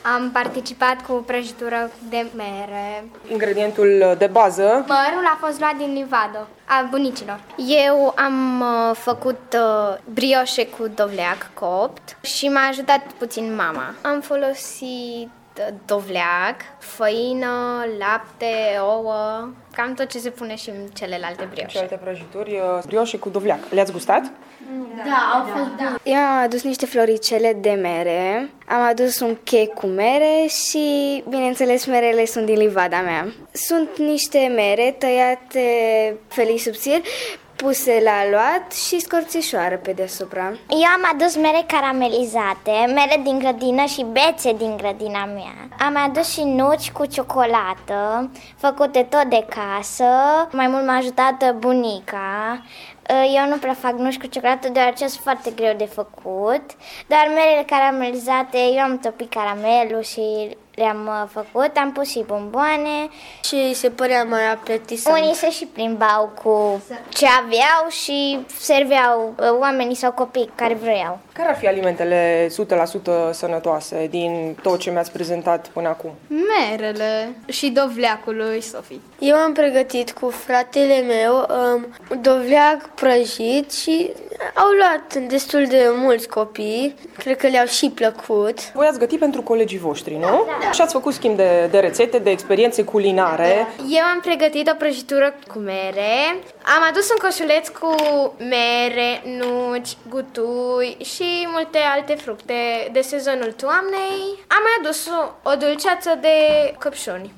Am participat cu prăjitură de mere. Ingredientul de bază? Mărul a fost luat din livadă, a bunicilor. Eu am făcut brioșe cu dovleac copt și m-a ajutat puțin mama. Am folosit dovleac, făină, lapte, ouă, cam tot ce se pune și în celelalte brioșe. Celelalte prăjituri, brioșe cu dovleac. Le-ați gustat? Da, au fost bune. Eu am adus niște floricele de mere, am adus un cake cu mere și, bineînțeles, merele sunt din livada mea. Sunt niște mere tăiate felii subțiri, puse la luat și scorțișoară pe deasupra. Eu am adus mere caramelizate, mere din grădină și bețe din grădina mea. Am adus și nuci cu ciocolată, făcute tot de casă. Mai mult m-a ajutat bunica. Eu nu prea fac nuci cu ciocolată, deoarece sunt foarte greu de făcut. Dar merele caramelizate, eu am topit caramelul și le-am făcut, am pus și bomboane. Și se părea mai apetisant. Unii se și plimbau cu ce aveau și serveau oamenii sau copii care vroiau. Care ar fi alimentele 100% sănătoase din tot ce mi-ați prezentat până acum? Merele și dovleacul lui Sofie. Eu am pregătit cu fratele meu dovleac prăjit și au luat destul de mulți copii. Cred că le-au și plăcut. Voi ați gătit pentru colegii voștri, nu? Da. Și ați făcut schimb de rețete, de experiențe culinare. Eu am pregătit o prăjitură cu mere, am adus un coșuleț cu mere, nuci, gutui și multe alte fructe de sezonul toamnei. Am mai adus o dulceață de căpșuni.